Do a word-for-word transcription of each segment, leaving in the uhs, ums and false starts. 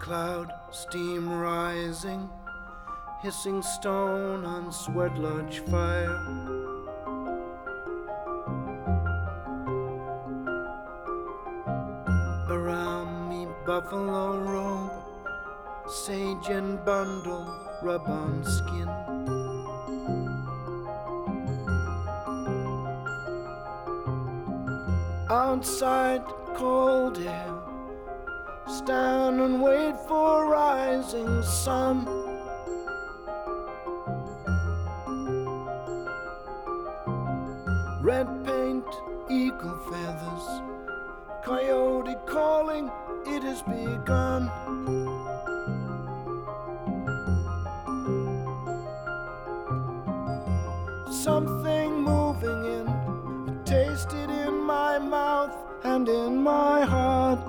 cloud, steam rising, hissing stone on sweat lodge fire. Around me buffalo robe, sage and bundle rub on skin. Outside cold air, stand and wait for rising sun. Red paint, eagle feathers, coyote calling, it has begun. Something moving in, I taste it in my mouth and in my heart.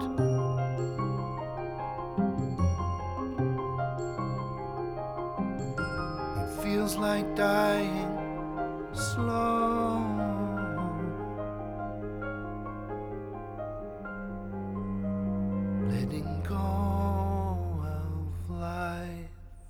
It feels like dying slow. Letting go of life.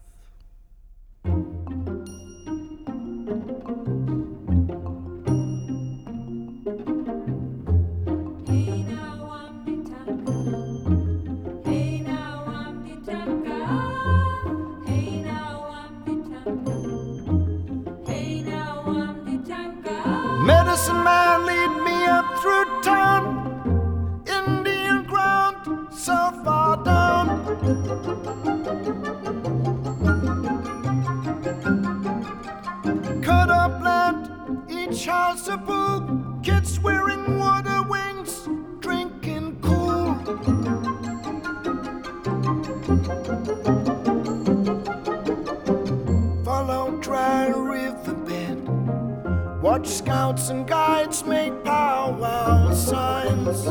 Hey now I'm the Tanka. Hey now I'm the Tanka. Hey now I'm the Tanka. Hey now I'm the Tanka. Medicine man, lead me up through town. Indian ground, so far down. Cut up land, each house a pool. Kids wearing water wings, drinking cool. Follow dry riverbed. Watch scouts and guides make powwow signs.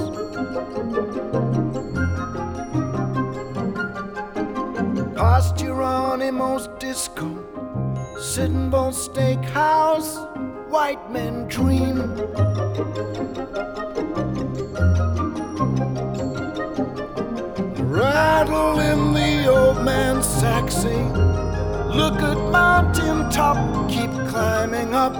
Past Geronimo's disco, Sitting Bull Steakhouse, white men dream. Rattle in the old man's saxy. Look at mountain top, keep climbing up.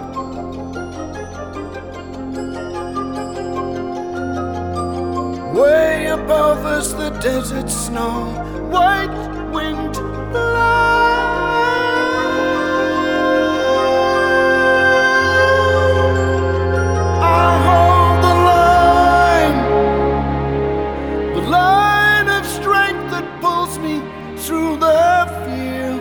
Way above us the desert snow, white-winged fly. I hold the line, the line of strength that pulls me through the fear.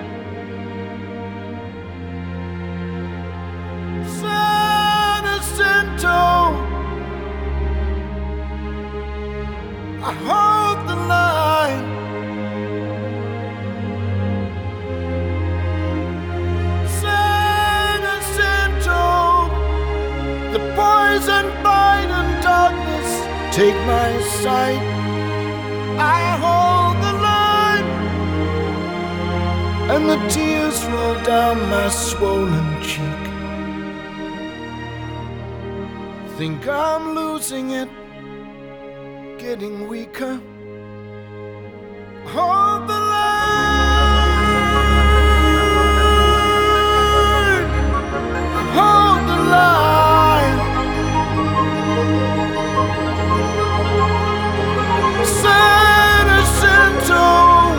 San Jacinto, I hold the line. San Jacinto, the poison bite and darkness take my sight. I hold the line, and the tears roll down my swollen cheek. Think I'm losing it, getting weaker. Hold the line, hold the line. San Jacinto,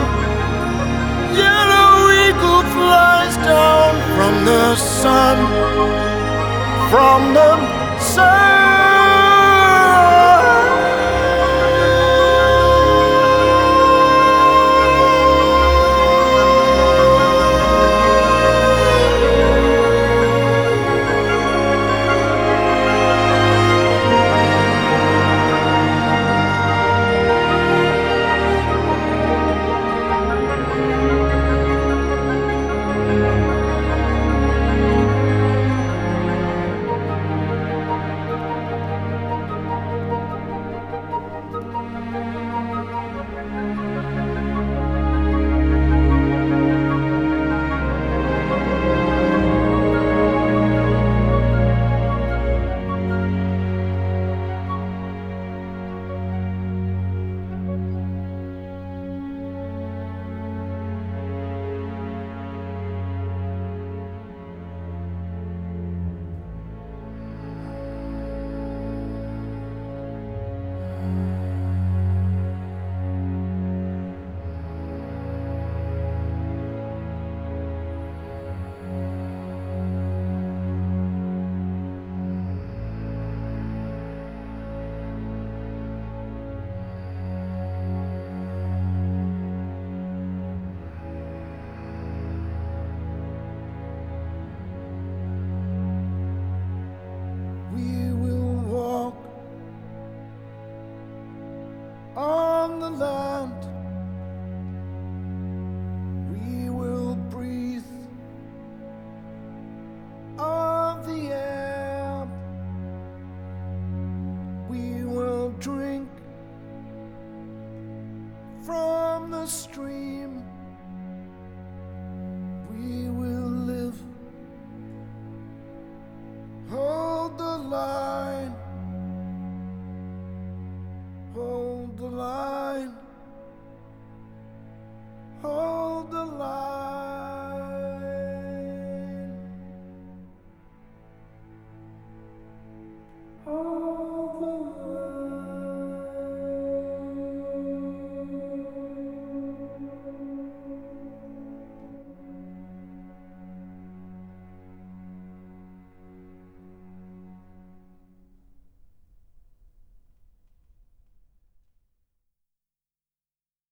yellow eagle flies down from the sun, from the sun. down the stream. We will